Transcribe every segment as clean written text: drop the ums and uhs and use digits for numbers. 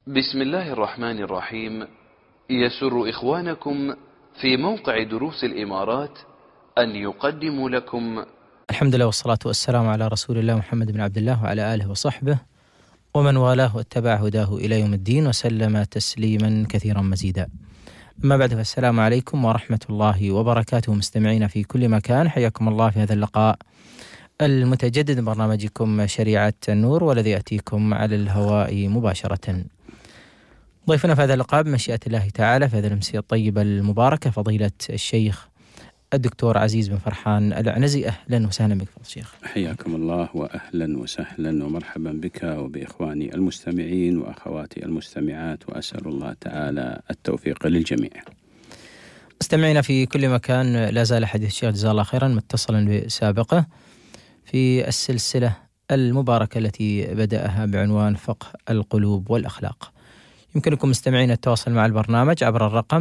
بسم الله الرحمن الرحيم. يسر إخوانكم في موقع دروس الإمارات أن يقدموا لكم الحمد لله والصلاة والسلام على رسول الله محمد بن عبد الله وعلى آله وصحبه ومن والاه واتبع هداه إلى يوم الدين وسلم تسليما كثيرا مزيدا. أما بعد، فالسلام عليكم ورحمة الله وبركاته. مستمعين في كل مكان، حياكم الله في هذا اللقاء المتجدد من برنامجكم شريعة النور، والذي يأتيكم على الهواء مباشرة. ضيفنا في هذا اللقاء بمشيئة الله تعالى في هذه الأمسية الطيبة المباركة فضيلة الشيخ الدكتور عزيز بن فرحان العنزي. أهلا وسهلا بك فضيلة الشيخ. حياكم الله وأهلا وسهلا ومرحبا بك وبإخواني المستمعين وأخواتي المستمعات، وأسأل الله تعالى التوفيق للجميع. مستمعينا في كل مكان، لا زال حديث الشيخ جزاه الله خيرا متصلا بسابقه في السلسلة المباركة التي بدأها بعنوان فقه القلوب والأخلاق. يمكنكم مستمعين التواصل مع البرنامج عبر الرقم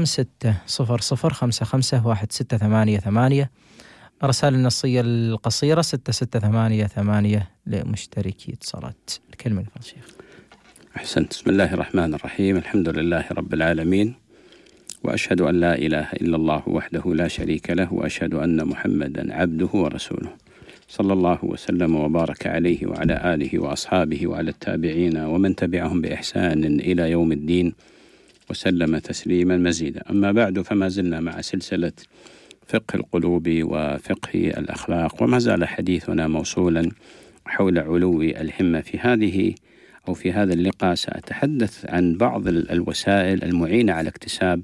600551688، الرسائل النصية القصيرة 6688 لمشتركي اتصالات. الكلمة لفضل الشيخ. أحسنت. بسم الله الرحمن الرحيم. الحمد لله رب العالمين، وأشهد أن لا إله إلا الله وحده لا شريك له، وأشهد أن محمدا عبده ورسوله، صلى الله وسلم وبارك عليه وعلى آله وأصحابه وعلى التابعين ومن تبعهم بإحسان إلى يوم الدين وسلم تسليما مزيدا. أما بعد، فما زلنا مع سلسلة فقه القلوب وفقه الأخلاق، وما زال حديثنا موصولا حول علو الهمة. في هذا اللقاء سأتحدث عن بعض الوسائل المعينة على اكتساب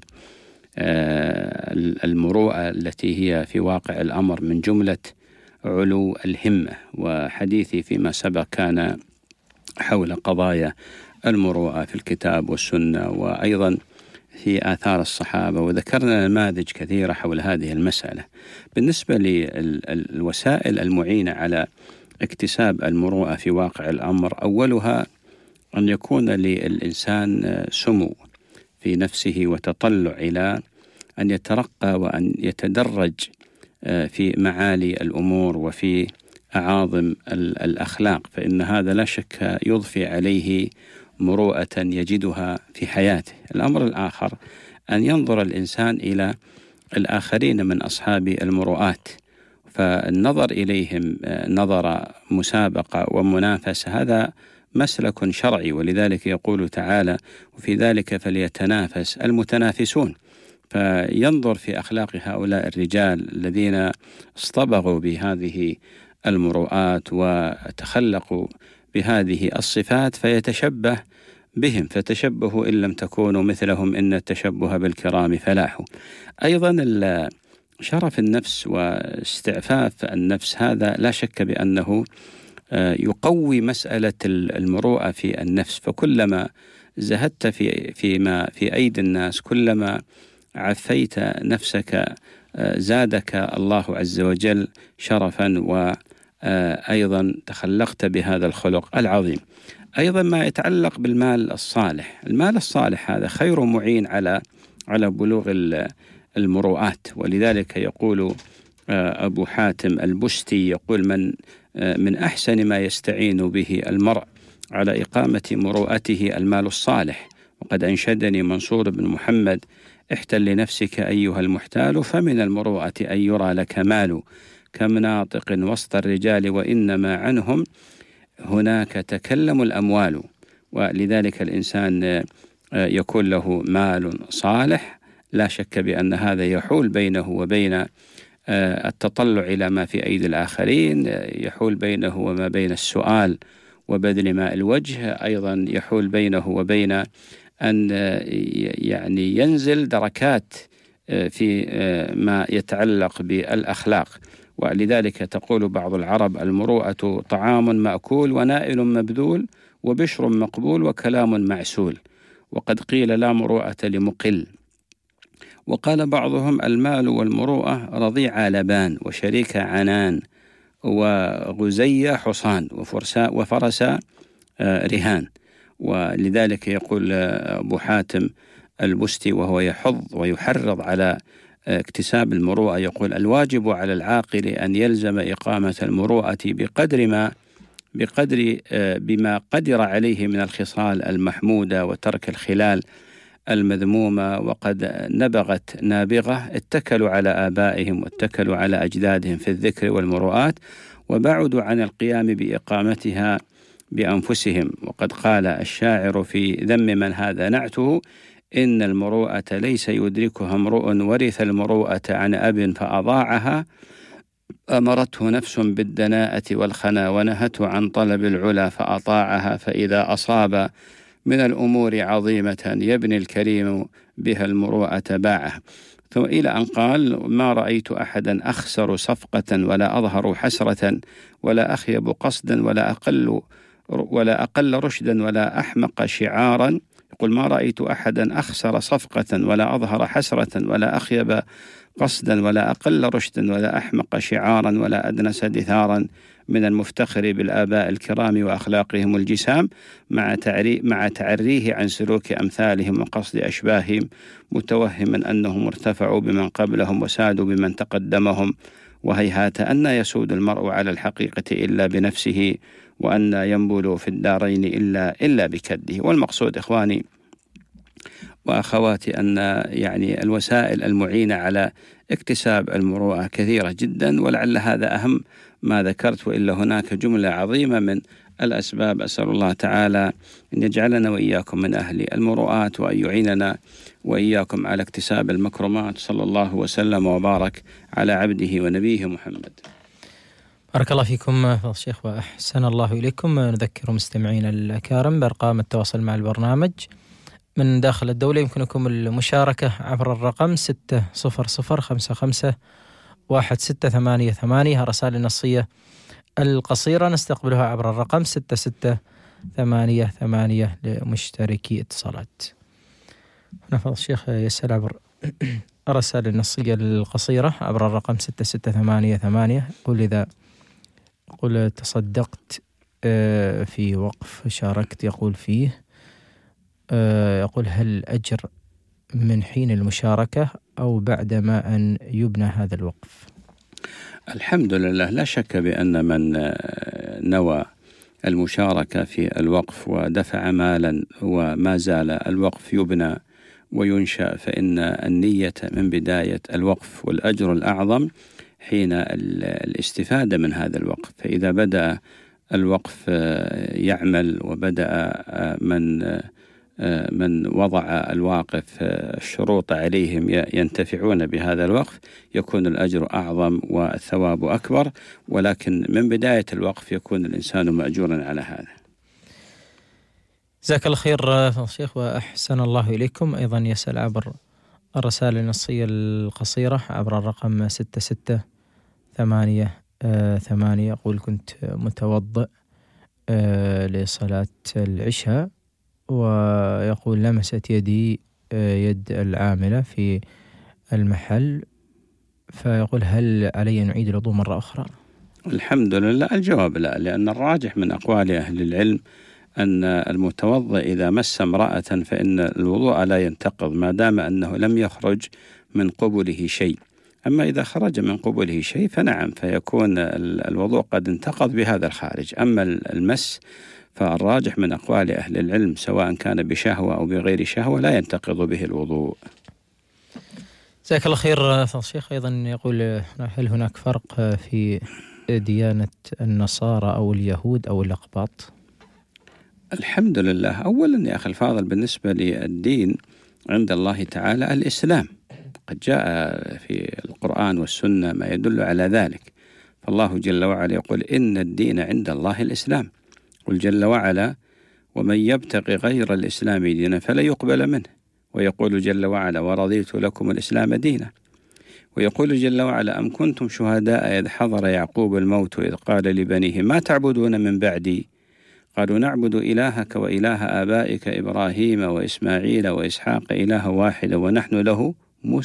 المروءة التي هي في واقع الأمر من جملة علو الهمة. وحديثي فيما سبق كان حول قضايا المروءة في الكتاب والسنة، وأيضا في آثار الصحابة، وذكرنا نماذج كثيرة حول هذه المسألة. بالنسبة للوسائل المعينة على اكتساب المروءة في واقع الأمر، أولها أن يكون للإنسان سمو في نفسه وتطلع إلى أن يترقى وأن يتدرج في معالي الأمور وفي أعاظم الأخلاق، فإن هذا لا شك يضفي عليه مروءة يجدها في حياته. الأمر الآخر أن ينظر الإنسان إلى الآخرين من أصحاب المروءات، فالنظر إليهم نظر مسابقة ومنافسة هذا مسلك شرعي، ولذلك يقول تعالى: وفي ذلك فليتنافس المتنافسون. فينظر في أخلاق هؤلاء الرجال الذين اصطبغوا بهذه المروءات وتخلقوا بهذه الصفات فيتشبه بهم، فتشبهوا إن لم تكونوا مثلهم إن التشبه بالكرام فلاح. أيضا شرف النفس واستعفاف النفس هذا لا شك بأنه يقوي مسألة المروءة في النفس، فكلما زهدت فيما في أيدي الناس، كلما عفيت نفسك زادك الله عز وجل شرفا، وأيضا تخلقت بهذا الخلق العظيم. أيضا ما يتعلق بالمال الصالح، المال الصالح هذا خير معين على بلوغ المروءات، ولذلك يقول أبو حاتم البستي يقول: من أحسن ما يستعين به المرء على إقامة مروءته المال الصالح. وقد أنشدني منصور بن محمد: احتل لنفسك أيها المحتال، فمن المروءة أن يرى لك مال، كم ناطق وسط الرجال وإنما عنهم هناك تكلم الأموال. ولذلك الإنسان يكون له مال صالح، لا شك بأن هذا يحول بينه وبين التطلع إلى ما في أيدي الآخرين، يحول بينه وما بين السؤال وبذل ماء الوجه، أيضا يحول بينه وبين أن يعني ينزل دركات في ما يتعلق بالأخلاق. ولذلك تقول بعض العرب: المروءة طعام مأكول ونائل مبذول وبشر مقبول وكلام معسول. وقد قيل: لا مروءة لمقل. وقال بعضهم: المال والمروءة رضيع لبان وشريك عنان وغزي حصان وفرس رهان. ولذلك يقول أبو حاتم البستي وهو يحض ويحرض على اكتساب المروءة، يقول: الواجب على العاقل أن يلزم إقامة المروءة بقدر ما بما قدر عليه من الخصال المحمودة وترك الخلال المذمومة، وقد نبغت نابغة اتكلوا على آبائهم واتكلوا على أجدادهم في الذكر والمروءات، وبعدوا عن القيام بإقامتها بأنفسهم. وقد قال الشاعر في ذم من هذا نعته: إن المروءة ليس يدركها امرؤ ورث المروءة عن أب فأضاعها، أمرته نفس بالدناءة والخنا ونهته عن طلب العلا فأطاعها، فإذا أصاب من الأمور عظيمة يبني الكريم بها المروءة باعها. ثم إلى أن قال: ما رأيت أحدا أخسر صفقة ولا أظهر حسرة ولا أخيب قصدا ولا أقل رشدا ولا أحمق شعارا. يقول: ما رأيت أحدا أخسر صفقة ولا أظهر حسرة ولا أخيب قصدا ولا أقل رشدا ولا أحمق شعارا ولا أدنس دثارا من المفتخر بالآباء الكرام وأخلاقهم الجسام، مع تعريه عن سلوك أمثالهم وقصد أشباههم، متوهما أنهم ارتفعوا بمن قبلهم وسادوا بمن تقدمهم، وهيهات أن يسود المرء على الحقيقة إلا بنفسه، وأن ينبل في الدارين إلا بكده. والمقصود إخواني وأخواتي أن يعني الوسائل المعينة على اكتساب المروءة كثيرة جدا، ولعل هذا أهم ما ذكرت، وإلا هناك جملة عظيمة من الأسباب. أسأل الله تعالى أن يجعلنا وإياكم من أهل المروءات، وأن يعيننا وإياكم على اكتساب المكرمات. صلى الله وسلم وبارك على عبده ونبيه محمد. بارك الله فيكم فضل الشيخ وأحسن الله إليكم. نذكر مستمعين الأكارم بأرقام التواصل مع البرنامج من داخل الدولة. يمكنكم المشاركة عبر الرقم 600551688. الرسائل النصية القصيرة نستقبلها عبر الرقم 6688 لمشتركي اتصالات. هنا فضل الشيخ يسأل عبر الرسائل النصية القصيرة عبر الرقم 6688. يقول تصدقت في وقف شاركت يقول فيه، يقول: هل أجر من حين المشاركة أو بعدما أن يبنى هذا الوقف؟ الحمد لله، لا شك بأن من نوى المشاركة في الوقف ودفع مالا وما زال الوقف يبنى وينشأ، فإن النية من بداية الوقف، والأجر الأعظم حين الاستفادة من هذا الوقف. فإذا بدأ الوقف يعمل وبدأ من وضع الواقف الشروط عليهم ينتفعون بهذا الوقف، يكون الأجر أعظم والثواب أكبر، ولكن من بداية الوقف يكون الإنسان مأجورا على هذا. جزاك الله خير فضل الشيخ وأحسن الله إليكم. أيضا يسأل عبر الرسائل النصية القصيرة عبر الرقم 6688. يقول: كنت متوضئ لصلاة العشاء، ويقول: لمست يدي يد العاملة في المحل، فيقول: هل علي أن أعيد الوضوء مرة أخرى؟ الحمد لله، الجواب لا، لأن الراجح من أقوال أهل العلم أن المتوضئ إذا مس امرأة فإن الوضوء لا ينتقض ما دام أنه لم يخرج من قبله شيء. أما إذا خرج من قبله شيء فنعم، فيكون الوضوء قد انتقض بهذا الخارج. أما المس فالراجح من أقوال أهل العلم سواء كان بشهوة أو بغير شهوة لا ينتقض به الوضوء. جزاك الله خير فضل الشيخ. أيضا يقول: هل هناك فرق في ديانة النصارى أو اليهود أو الأقباط؟ الحمد لله. أولا يا أخي الفاضل، بالنسبة للدين عند الله تعالى الإسلام، قد جاء في القرآن والسنة ما يدل على ذلك. فالله جل وعلا يقول: إن الدين عند الله الإسلام. قل جل وعلا: ومن يبتغي غير الإسلام دينا فلا يقبل منه. ويقول جل وعلا: ورضيت لكم الإسلام دينا. ويقول جل وعلا: أم كنتم شهداء إذ حضر يعقوب الموت إذ قال لبنيه ما تعبدون من بعدي قالوا نعبد إلهك وإله آبائك إبراهيم وإسماعيل وإسحاق إله واحد ونحن له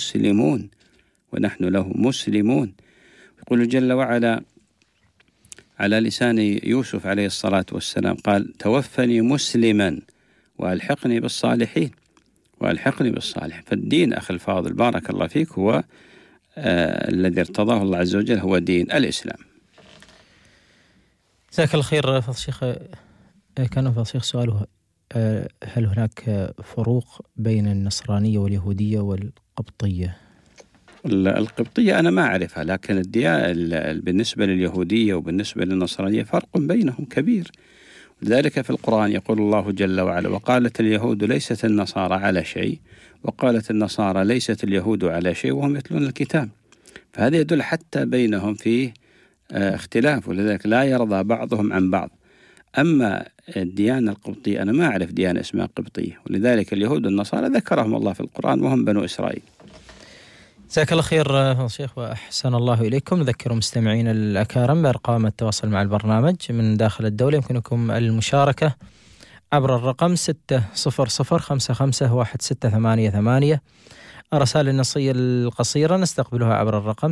مسلمون. يقول جل وعلا على لسان يوسف عليه الصلاة والسلام قال: توفني مسلما وألحقني بالصالحين. فالدين أخي الفاضل بارك الله فيك هو الذي ارتضاه الله عز وجل، هو دين الإسلام. جزاك الله خير فضل الشيخ. كان فضل الشيخ سؤاله هل هناك فروق بين النصرانية واليهودية والقبطية؟ القبطية أنا ما أعرفها، لكن الديانة بالنسبة لليهودية وبالنسبة للنصرانية فرق بينهم كبير. لذلك في القرآن يقول الله جل وعلا: وقالت اليهود ليست النصارى على شيء، وقالت النصارى ليست اليهود على شيء وهم يتلون الكتاب. فهذا يدل حتى بينهم فيه اختلاف، ولذلك لا يرضى بعضهم عن بعض. أما الديانة القبطية أنا ما أعرف ديانة اسمها قبطية، ولذلك اليهود والنصارى ذكرهم الله في القرآن وهم بنو إسرائيل. جزاك الله خير فضل الشيخ وأحسن الله إليكم. نذكر مستمعين الأكارم بأرقام التواصل مع البرنامج من داخل الدولة. يمكنكم المشاركة عبر الرقم 600551688. الرسائل النصية القصيرة نستقبلها عبر الرقم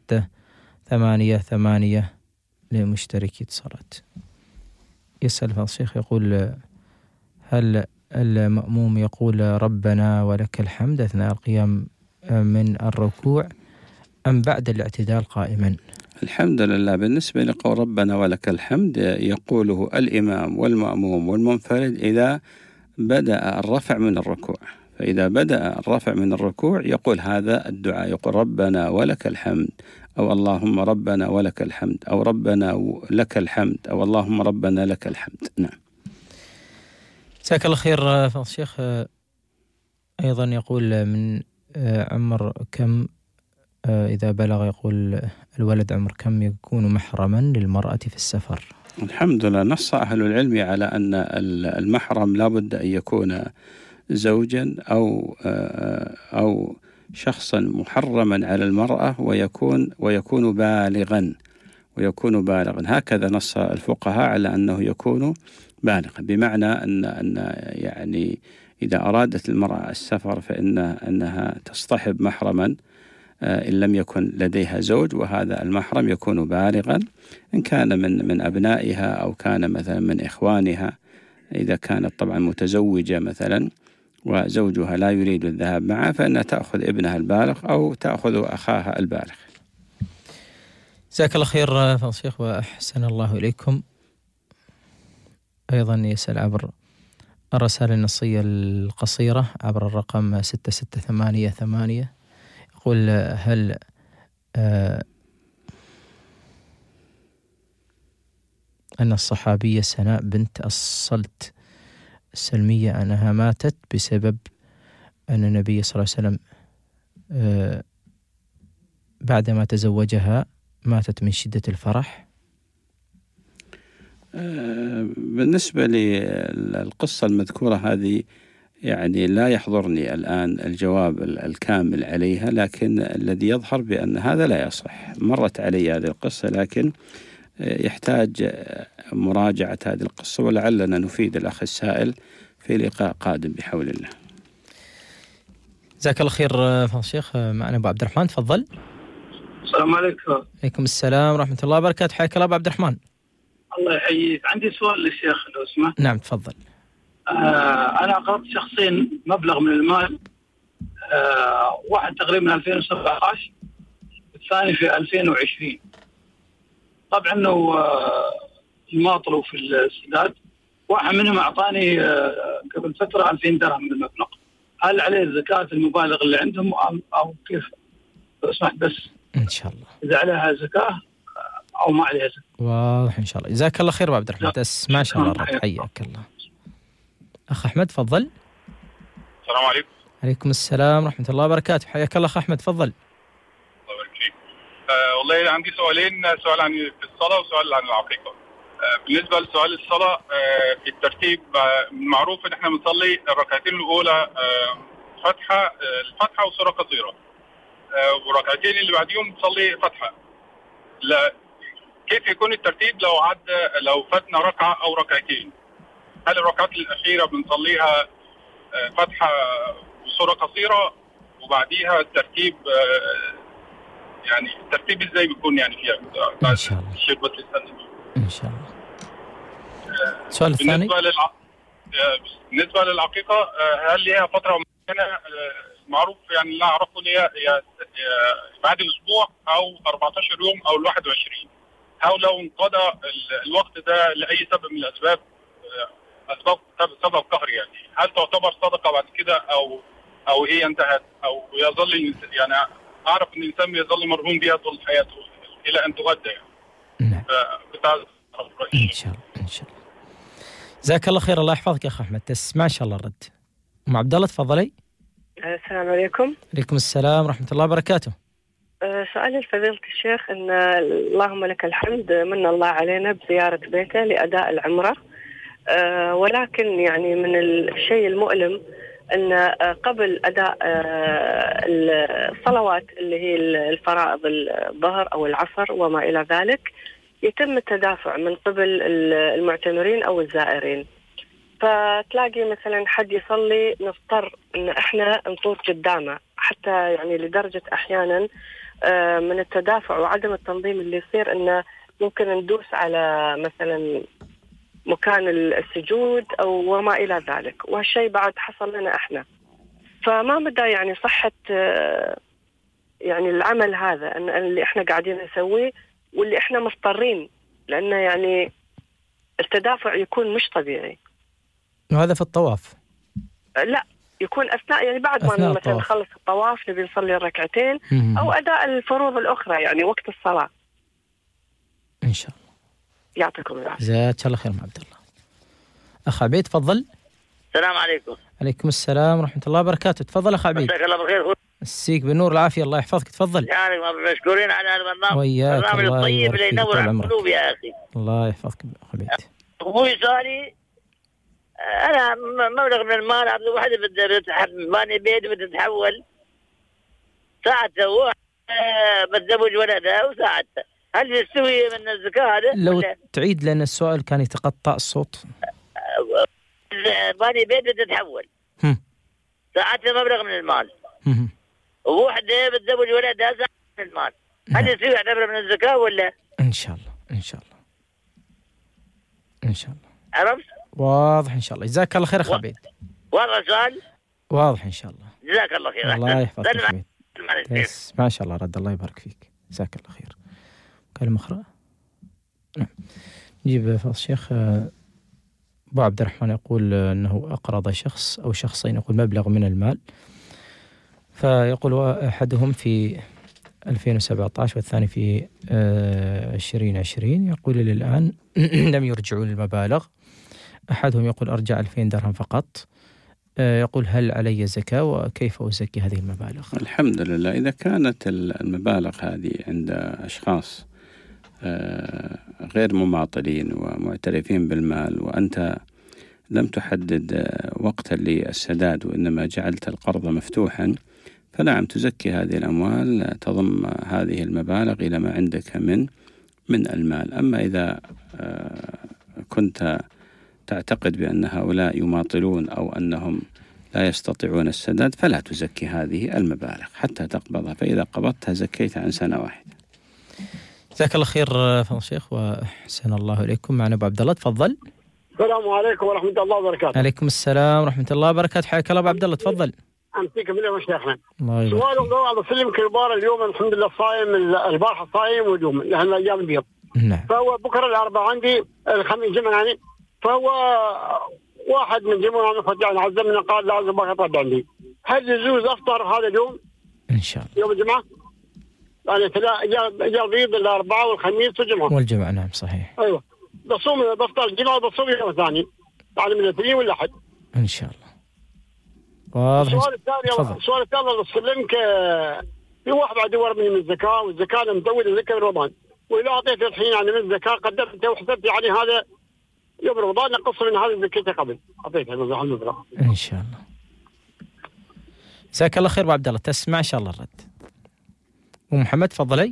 6688 لمشتركي اتصالات. يسأل فضل الشيخ يقول: هل المأموم يقول ربنا ولك الحمد أثناء القيام من الركوع أم بعد الاعتدال قائما؟ الحمد لله، بالنسبة لقول ربنا ولك الحمد يقوله الإمام والمأموم والمنفرد إذا بدأ الرفع من الركوع. فإذا بدأ الرفع من الركوع يقول هذا الدعاء، يقول ربنا ولك الحمد، أو اللهم ربنا ولك الحمد، أو ربنا لك الحمد، أو اللهم ربنا لك الحمد. نعم. جزاك الله خير فضل الشيخ. أيضا يقول: من عمر كم إذا بلغ، يقول الولد عمر كم يكون محرما للمرأة في السفر؟ الحمد لله، نص أهل العلم على أن المحرم لا بد أن يكون زوجا أو شخصا محرما على المرأة ويكون بالغا. هكذا نص الفقهاء على أنه يكون بالغا، بمعنى أن يعني إذا أرادت المرأة السفر فإنها تصطحب محرما إن لم يكن لديها زوج، وهذا المحرم يكون بالغا، إن كان من أبنائها أو كان مثلا من إخوانها. إذا كانت طبعا متزوجة مثلا وزوجها لا يريد الذهاب معها فإنها تأخذ ابنها البالغ أو تأخذ أخاها البالغ. جزاك الله خير فضل الشيخ وأحسن الله إليكم. أيضا يسأل عبر الرسالة النصية القصيرة عبر الرقم 6688. يقول: هل أن الصحابية سناء بنت الصلت السلمية أنها ماتت بسبب أن النبي صلى الله عليه وسلم بعدما تزوجها ماتت من شدة الفرح؟ بالنسبة للقصة المذكورة هذه يعني لا يحضرني الآن الجواب الكامل عليها، لكن الذي يظهر بأن هذا لا يصح. مرت علي هذه القصة، لكن يحتاج مراجعة هذه القصة، ولعلنا نفيد الأخ السائل في لقاء قادم بحول الله. جزاك الله خير فضل الشيخ. معنا أبو عبد الرحمن، تفضل. السلام عليكم. عليكم السلام ورحمة الله وبركاته. حياك الله أبو عبد الرحمن. الله يحييك. عندي سؤال للشيخ لو سمحت. نعم تفضل. أنا أقرضت شخصين مبلغ من المال، واحد تقريبا 2017 والثاني في 2020. طبعا انه يماطلوا في السداد. واحد منهم اعطاني قبل فتره 2000 درهم من المبلغ. هل عليه زكاه المبالغ اللي عندهم او كيف؟ لو سمحت بس ان شاء الله اذا عليها زكاه او ما عليها زكاه. واضح ان شاء الله. جزاك الله خير ابو عبد الرحمن. ما شاء الله الرب. حياك الله. اخ احمد تفضل. السلام عليكم. عليكم السلام ورحمه الله وبركاته. حياك الله اخ احمد تفضل. الله يبارك فيك. والله عندي سؤالين، سؤال عن الصلاه وسؤال عن العقيقه. بالنسبه لسؤال الصلاه، في الترتيب معروف ان احنا بنصلي الركعتين الاولى الفاتحه وسوره قصيره، والركعتين اللي بعديهم بنصلي فاتحه. لا، كيف يكون الترتيب لو فاتنا ركعه او ركعتين؟ هل الركعات الاخيره بنصليها فاتحه وسوره قصيره وبعديها الترتيب، يعني الترتيب ازاي بيكون يعني فيها؟ ان شاء الله شربة ان شاء الله. السؤال الثاني بالنسبه للعقيقه، هل ليها فتره معينه؟ معروف يعني اللي اعرفه ليها بعد الاسبوع او 14 يوم او 21. أو لو انقضى الوقت ده لأي سبب من الأسباب، سبب قهري يعني، هل تعتبر صدقة بعد كده أو هي انتهت، أو يظل يعني أعرف إن الإنسان يظل مرهون بها طول حياته إلى أن تغدى يعني. نعم. إن شاء الله إن شاء الله. جزاك الله خير، الله يحفظك يا أخ أحمد. تسمع إن شاء الله الرد. أم عبد الله تفضلي. السلام عليكم. عليكم السلام ورحمة الله وبركاته. سؤالي لفضيلة الشيخ أن اللهم لك الحمد من الله علينا بزيارة بيته لأداء العمرة، ولكن يعني من الشيء المؤلم أن قبل أداء الصلوات اللي هي الفرائض الظهر أو العصر وما إلى ذلك يتم التدافع من قبل المعتمرين أو الزائرين، فتلاقي مثلا حد يصلي نضطر أن احنا نطوف قدامه، حتى يعني لدرجة أحيانا من التدافع وعدم التنظيم اللي يصير أنه ممكن ندوس على مثلا مكان السجود أو وما إلى ذلك، وهالشيء بعد حصل لنا احنا. فما مدى يعني صحة يعني العمل هذا اللي احنا قاعدين نسويه واللي احنا مضطرين، لأنه يعني التدافع يكون مش طبيعي. وهذا في الطواف؟ لا، يكون أثناء يعني بعد ما مثلا نخلص الطواف نبي نصلي الركعتين أو أداء الفروض الأخرى يعني وقت الصلاة. إن شاء الله. يعطيكم العافية. جزاك الله خير عبد الله. أخ عبيد تفضل. السلام عليكم. عليكم السلام ورحمة الله وبركاته. تفضل أخ عبيد. مساك الله بالخير. مسيك بالنور العافية، الله يحفظك. تفضل. يعني مشكورين على هذا البرنامج الطيب اللي ينور على القلوب يا أخي. الله يحفظك أخ عبيد. أخوي سؤالي، أنا مبلغ من المال عبد الواحد باني بيت بتتحول ساعته بتزوج ولدها وساعته، هل يستوي من الزكاة هذا؟ لو تعيد لأن السؤال كان يتقطع الصوت. باني بيت بتتحول ساعته مبلغ من المال ووحدة بتزوج ولدها ساعة من المال، هل يستوي يعتبر من الزكاة ولا؟ إن شاء الله إن شاء الله إن شاء الله. عرفت؟ واضح إن شاء الله. جزاك الله خير أخ عبيد. واضح السؤال؟ واضح إن شاء الله. جزاك الله خير. الله يحفظك يا عبيد. ما شاء الله رد، الله يبارك فيك. جزاك الله خير. كلمة أخرى؟ نعم. نجيب فضل الشيخ. أبو عبد الرحمن يقول أنه أقرض شخص أو شخصين يقول مبلغ من المال، فيقول أحدهم في 2017 والثاني في 2020، يقول إلى الآن لم يرجعوا المبالغ. أحدهم يقول أرجع 2000 درهم فقط. يقول هل علي زكاة وكيف أزكي هذه المبالغ؟ الحمد لله، إذا كانت المبالغ هذه عند أشخاص غير مماطلين ومعترفين بالمال وأنت لم تحدد وقتا للسداد وإنما جعلت القرض مفتوحا، فنعم تزكي هذه الأموال، تضم هذه المبالغ إلى ما عندك من المال. أما إذا كنت تعتقد بأن هؤلاء يماطلون أو أنهم لا يستطيعون السداد فلا تزكي هذه المبالغ حتى تقبضها، فإذا قبضتها زكيت عن سنة واحدة. جزاك الله خير فضل الشيخ وأحسن الله إليكم. معنا أبو عبد الله تفضل. السلام عليكم ورحمة الله وبركاته. عليكم السلام ورحمة الله وبركاته. حياك الله أبو عبد الله تفضل. أمسيك من يوم شيخنا. سؤال الله بسلم كبار اليوم الحمد لله صايم، البارحة صايم واليوم لأن الأيام البيض. نعم. فهو بكرة الأربعاء عندي الخميس جمعة يعني، فهو واحد من جمعنا يعني عزمنا قال لازم بكرة عندي، هل يجوز أفطر هذا اليوم؟ إن شاء الله. يوم الجمعة؟ يعني جاء البيض الأربعاء والخميس والجمعة. والجمعة نعم صحيح. أيوة. بفطر الجمعة وبصوم يوم ثاني يعني من الاثنين والأحد. إن شاء الله. واضح. السؤال الثاني أسلمك في واحد بعد يورى مني من الزكاة، والزكاة أنا مزود الزكاة رمضان، وإذا أعطيت الحين يعني من الزكاة قدرت وحسبت يعني هذا يوم رمضان نقص من هذه الزكاة قبل أعطيتها الحمد لله. إن شاء الله. جزاك الله خير أبو عبد الله. تسمع إن شاء الله الرد. ومحمد تفضلي.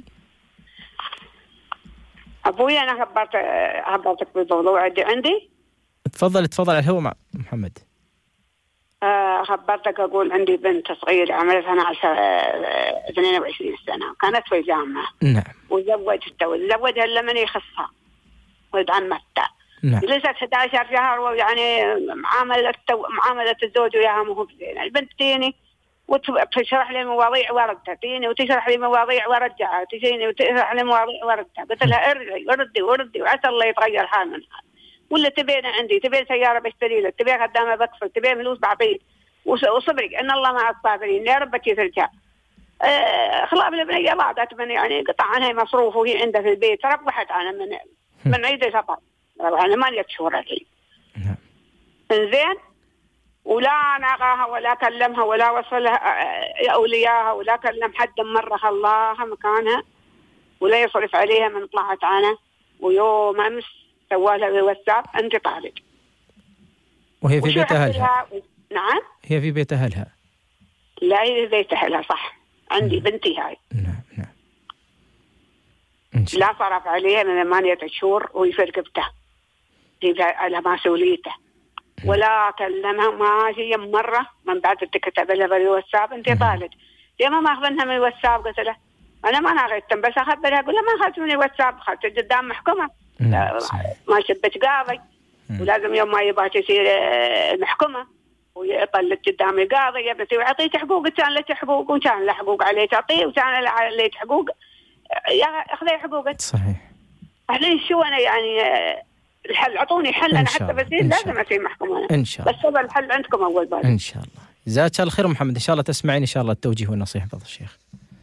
أبوي أنا خبرتك بالموضوع عندي. تفضل على الهواء مع محمد. خبرتك أقول عندي بنت صغيرة عمرها 22 سنة، كانت في الجامعة. نعم. وزوجها لما يخصها ولد عمتها. نعم. جلست 11 شهر ويعني معاملة الزوج وياها مو بزينة. البنت تيني وتشرح لي مواضيع وردها، تجيني وتشرح لي مواضيع ورجعها، تجيني وتشرح لي مواضيع وردها. قلت لها ارجعي وردي وعسى الله يتغير حال من حال. ولا تبين عندي، تبين سيارة بشتري لك، تبين خدامة بكفل، تبين فلوس بعطيك، وصبري ان الله مع الصابرين. يا رب ترجع. خلاص البنية بعدت من يعني قطع عنها مصروف وهي عندها في البيت، ربحت عنها من عيد سفر، يعني 8 شهور الحين. انزين، ولا ناقاها ولا كلمها ولا وصلها أولياها ولا كلم حد مرها الله مكانها ولا يصرف عليها من طلعت عنها. ويوم أمس سوالها بالواتساب أنت طالب. وهي في بيت أهلها؟ نعم، هي في بيت أهلها. لا هي في بيت أهلها صح. عندي بنتي هاي. نعم. لا صرف عليها من 8 شهور وهي في رقبته، على مسؤوليته. ولا كلمها ما هي مرة من بعد تكتب لها بالواتساب أنت طالب. لما ما أخذنها من الواتساب؟ قلت له أنا ما ناغيتم، بس أخبرها أقول لها ما أخذت من الواتساب، أخذت قدام محكمة. ما شبت قاضي، ولازم يوم ما يبغى تصير المحكمة ويطلق قدام القاضي يا بنتي وعطيت حقوق، كان لك حقوق وكان له حقوق عليه تعطيه وكان عليه حقوق أخذي حقوقك. صحيح. الحين شو أنا يعني الحل؟ أعطوني حل أنا حتى بصير لازم أصير محكمة إن شاء الله. بس هذا الحل عندكم أول بعد. إن شاء الله. جزاك الله خير محمد، إن شاء الله تسمعين إن شاء الله التوجيه والنصيحة. فضل الشيخ.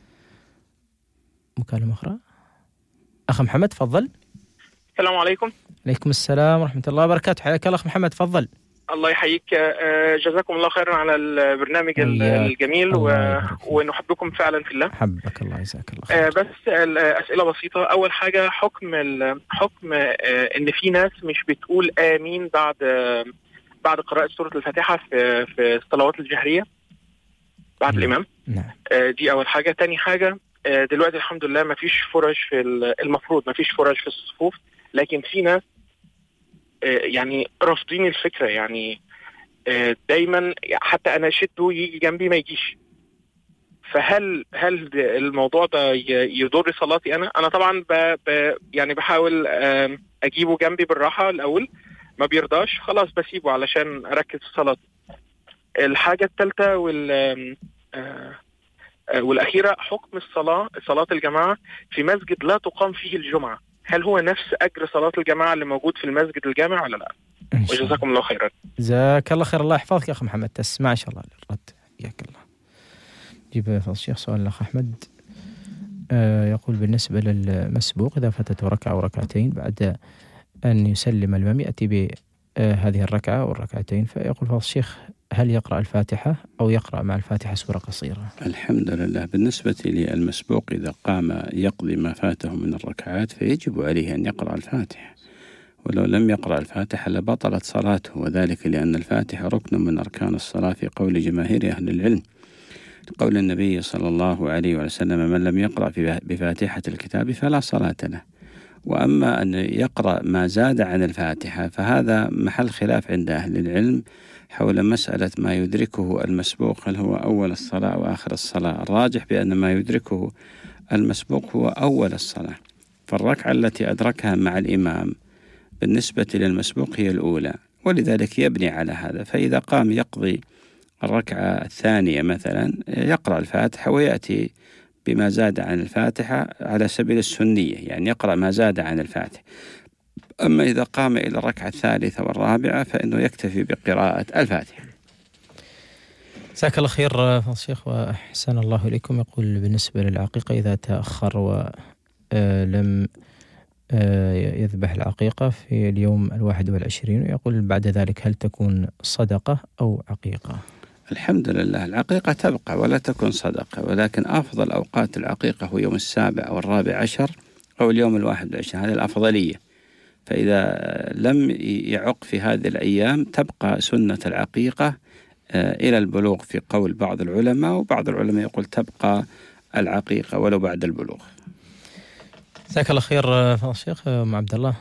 مكالمة أخرى. أخ محمد تفضل. السلام عليكم. عليكم السلام ورحمة الله وبركاته. حياك الله أخ محمد تفضل. الله يحييك، جزاكم الله خيرا على البرنامج الجميل ونحبكم فعلا في الله. حبك الله، جزاك الله خير. بس الأسئلة بسيطة. أول حاجة حكم إن في ناس مش بتقول آمين بعد قراءة سورة الفاتحة في الصلوات الجهرية بعد الإمام. نعم. دي أول حاجة. تاني حاجة، دلوقتي الحمد لله ما فيش فرج المفروض ما فيش فرج في الصفوف، لكن في ناس يعني رافضين الفكرة، يعني دايما حتى أنا شده يجي جنبي ما يجيش. فهل الموضوع ده يضر صلاتي؟ أنا طبعا يعني بحاول أجيبه جنبي بالراحة الأول، ما بيرضاش خلاص بسيبه علشان أركز في صلاتي. الحاجة الثالثة والأخيرة، حكم صلاة الجماعة في مسجد لا تقام فيه الجمعة، هل هو نفس أجر صلاة الجماعة اللي موجود في المسجد الجامع ولا لا؟ وجزاكم الله خيرا. جزاك الله خير. الله يحفظك يا أخ محمد، تسمع إن شاء الله الرد. حياك الله. جيب فضل الشيخ سؤال الأخ أحمد. يقول بالنسبة للمسبوق إذا فاتته ركعة أو ركعتين بعد أن يسلم الإمام يأتي بهذه الركعة أو الركعتين، فيقول فضل الشيخ هل يقرأ الفاتحة أو يقرأ مع الفاتحة سورة قصيرة؟ الحمد لله. بالنسبة للمسبوق إذا قام يقضي ما فاته من الركعات فيجب عليه أن يقرأ الفاتحة، ولو لم يقرأ الفاتحة لبطلت صلاته، وذلك لأن الفاتحة ركن من أركان الصلاة في قول جماهير أهل العلم، قول النبي صلى الله عليه وسلم من لم يقرأ بفاتحة الكتاب فلا صلاة له. وأما أن يقرأ ما زاد عن الفاتحة فهذا محل خلاف عند أهل العلم حول مسألة ما يدركه المسبوق هل هو أول الصلاة أو آخر الصلاة. الراجح بأن ما يدركه المسبوق هو أول الصلاة، فالركعة التي أدركها مع الإمام بالنسبة للمسبوق هي الأولى، ولذلك يبني على هذا. فإذا قام يقضي الركعة الثانية مثلا يقرأ الفاتحة ويأتي بما زاد عن الفاتحة على سبيل السنية، يعني يقرأ ما زاد عن الفاتحة. أما إذا قام إلى الركعة الثالثة والرابعة فإنه يكتفي بقراءة الفاتحة. جزاك الله خير فضل الشيخ وأحسن الله إليكم. يقول بالنسبة للعقيقة إذا تأخر ولم يذبح العقيقة في اليوم 21 يقول بعد ذلك هل تكون صدقة أو عقيقة؟ الحمد لله، العقيقة تبقى ولا تكون صدقة، ولكن أفضل أوقات العقيقة هو يوم 7 أو 14 أو اليوم 21، هذه الأفضلية. فإذا لم يعق في هذه الأيام تبقى سنة العقيقة إلى البلوغ في قول بعض العلماء، وبعض العلماء يقول تبقى العقيقة ولو بعد البلوغ. جزاك الله خير فضل الشيخ. أم عبد الله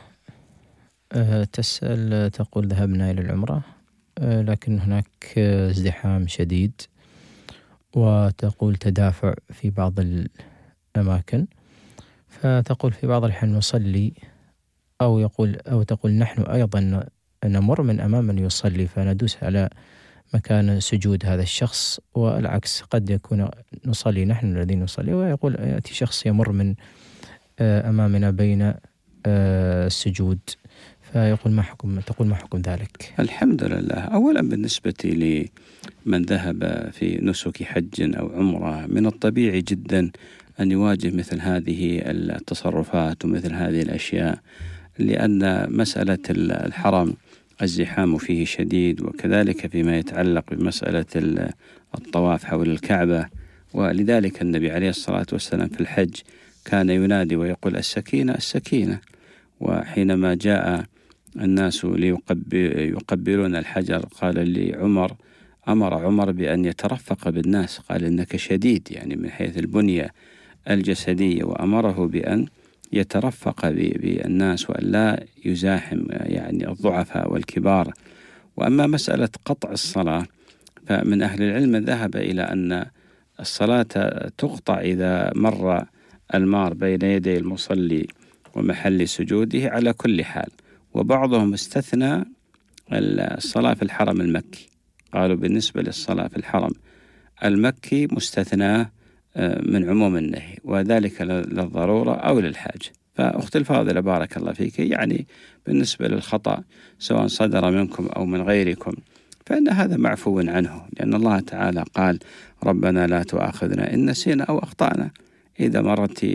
تسأل تقول ذهبنا إلى العمرة لكن هناك ازدحام شديد وتقول تدافع في بعض الأماكن، فتقول في بعض الأحيان نصلي أو تقول نحن أيضا نمر من أمام من يصلي فندوس على مكان سجود هذا الشخص، والعكس قد يكون نصلي نحن الذين نصلي ويقول يأتي شخص يمر من أمامنا بين السجود، فيقول تقول ما حكم ذلك؟ الحمد لله. أولا بالنسبة لمن ذهب في نسك حج أو عمرة، من الطبيعي جدا أن يواجه مثل هذه التصرفات ومثل هذه الأشياء، لأن مسألة الحرم الزحام فيه شديد، وكذلك فيما يتعلق بمسألة الطواف حول الكعبة. ولذلك النبي عليه الصلاة والسلام في الحج كان ينادي ويقول السكينة السكينة. وحينما جاء الناس يقبلون الحجر قال لي أمر عمر بأن يترفق بالناس، قال إنك شديد يعني من حيث البنية الجسدية، وأمره بأن يترفق بالناس وأن لا يزاحم يعني الضعفاء والكبار. وأما مسألة قطع الصلاة، فمن أهل العلم ذهب إلى أن الصلاة تقطع إذا مر المار بين يدي المصلي ومحل سجوده على كل حال. وبعضهم استثنى الصلاة في الحرم المكي، قالوا بالنسبة للصلاة في الحرم المكي مستثنى من عموم النهي، وذلك للضرورة أو للحاجة. فأختي الفاضلة بارك الله فيك، يعني بالنسبة للخطأ سواء صدر منكم أو من غيركم فإن هذا معفو عنه، لأن الله تعالى قال ربنا لا تؤاخذنا إن نسينا أو أخطأنا. إذا مرت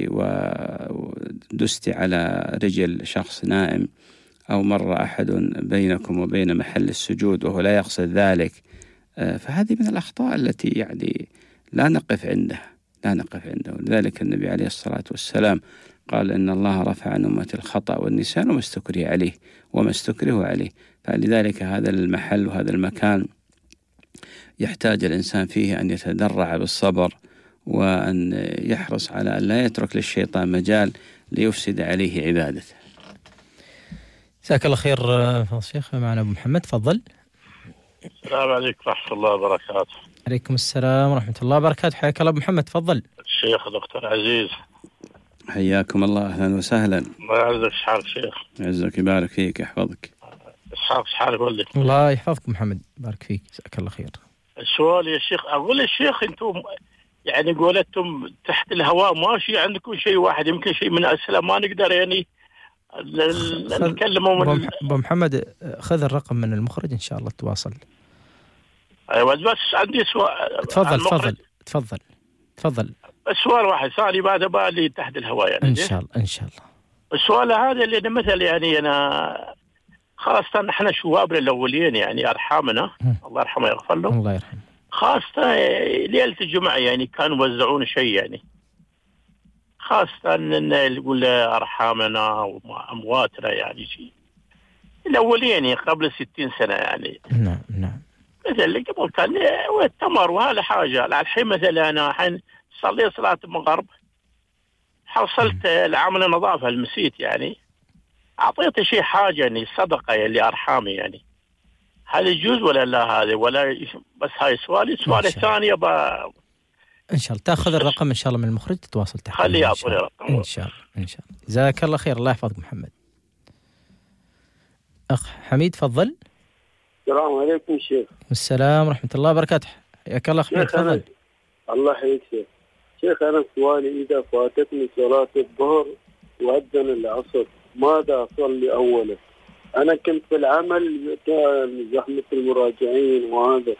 ودست على رجل شخص نائم أو مر أحد بينكم وبين محل السجود وهو لا يقصد ذلك، فهذه من الأخطاء التي يعني لا نقف عندها. لذلك النبي عليه الصلاة والسلام قال إن الله رفع عن أمة الخطأ والنسيان وما استكره عليه. فلذلك هذا المحل وهذا المكان يحتاج الإنسان فيه أن يتدرع بالصبر، وأن يحرص على أن لا يترك للشيطان مجال ليفسد عليه عبادته. جزاك الله خير فضل الشيخ. معنا أبو محمد، تفضل. السلام عليكم ورحمة الله وبركاته. عليكم السلام ورحمة الله وبركاته. حياك الله أبو محمد، تفضل. الشيخ دكتور عزيز، حياكم الله، أهلا وسهلا. الله يعزك، شحالك شيخ؟ يعزك يبارك فيك يحفظك. شحالك ولدي؟ الله يحفظك محمد، بارك فيك، جزاك الله خير. السؤال يا شيخ، أقول الشيخ أنتم يعني قولتم تحت الهواء ماشي عندكم شيء واحد، يمكن شيء من أسئلة ما نقدر يعني نتكلموا من أبو محمد خذ الرقم من المخرج إن شاء الله تواصل. أيوة بس عندي سؤال. تفضل. السؤال واحد ثاني بعد بالي تحت الهواء يعني. إن شاء الله. السؤال هذا اللي مثل يعني أنا خاصة احنا شبابنا الأولين يعني أرحامنا الله يرحمه يغفر له. الله يرحمه. خاصة ليلة الجمعة يعني كانوا يوزعون شيء يعني، خاصة أن يقول أرحامنا وأمواتنا يعني شيء الأولين يعني قبل 60 سنة يعني. نعم. مثل اللي قبل كان والتمر وهذا حاجة. الحين مثلا أنا الحين صليت صلاة المغرب، حصلت العمل نظافة المسيت يعني، أعطيته شيء حاجة يعني صدقة يعني أرحامي يعني، هذا يجوز ولا لا؟ هذا ولا بس هاي سؤالي. السؤال الثاني إن شاء الله تأخذ الرقم إن شاء الله من المخرج تتواصل تحت. خليه يعطوني رقم إن شاء الله. جزاك الله خير، الله يحفظك محمد. أخ حميد تفضل. السلام عليكم شيخ. السلام ورحمة الله وبركاته. حياك الله حميد، تفضل. الله يحييك شيخ. أنا سؤالي إذا فاتتني صلاة الظهر وأذن العصر ماذا أصلي أولا؟ أنا كنت في العمل كان زحمة المراجعين وهذا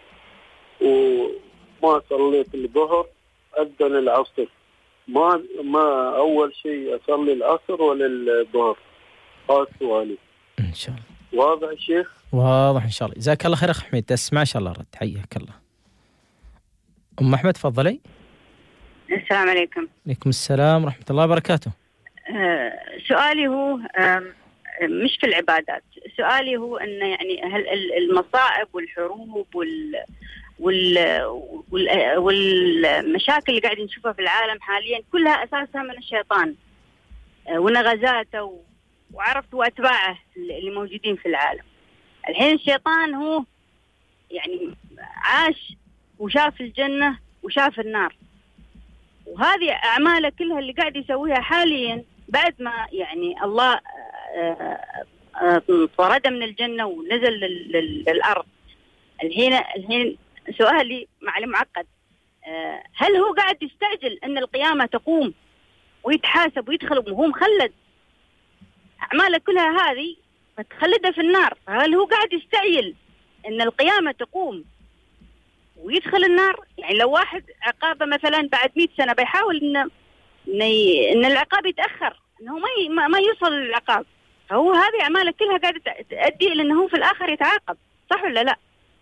وما صليت الظهر، أذن العصر، ما أول شيء أصلي العصر ولا الظهر؟ هذا سؤالي. إن شاء الله. واضح شيخ؟ واضح إن شاء الله. جزاك الله خير أخ حميد، تسمع إن شاء الله رد. حياك الله. أم أحمد تفضلي. السلام عليكم. عليكم السلام ورحمة الله وبركاته. سؤالي هو مش في العبادات، سؤالي هو أن يعني هل المصائب والحروب والمشاكل اللي قاعدين نشوفها في العالم حاليا كلها أساسها من الشيطان ونغزاته وعرفت وأتباعه اللي موجودين في العالم. الحين الشيطان هو يعني عاش وشاف الجنة وشاف النار، وهذه أعماله كلها اللي قاعد يسويها حاليا بعد ما يعني الله طرده من الجنة ونزل للأرض. الحين سؤالي معلي معقد. هل هو قاعد يستعجل أن القيامة تقوم ويتحاسب ويدخل وهو مخلد؟ أعماله كلها هذه متخلدة في النار. هل هو قاعد يستعجل أن القيامة تقوم ويدخل النار؟ يعني لو واحد عقابه مثلا بعد 100 سنة بيحاول إن العقاب يتأخر، إنه ما يوصل للعقاب. فهو هذه أعماله كلها قاعدة تؤدي إلى أنه في الآخر يتعاقب، صح ولا لا؟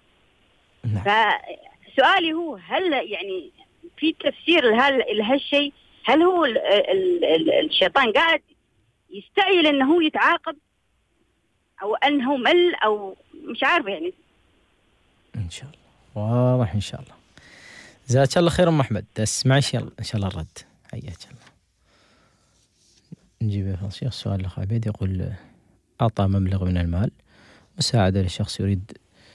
فسؤالي هو هل يعني في تفسير لهالشيء؟ هل هو الشيطان قاعد يستعجل أنه هو يتعاقب، أو أنه مل، أو مش عارفة يعني. إن شاء الله واضح إن شاء الله. جزاك الله خير أم أحمد. اسمع إن شاء الله الرد. حياك الله. نجيب يا الشيخ. السؤال الأخ عبيد يقول: أعطى مبلغ من المال مساعدة لشخص يريد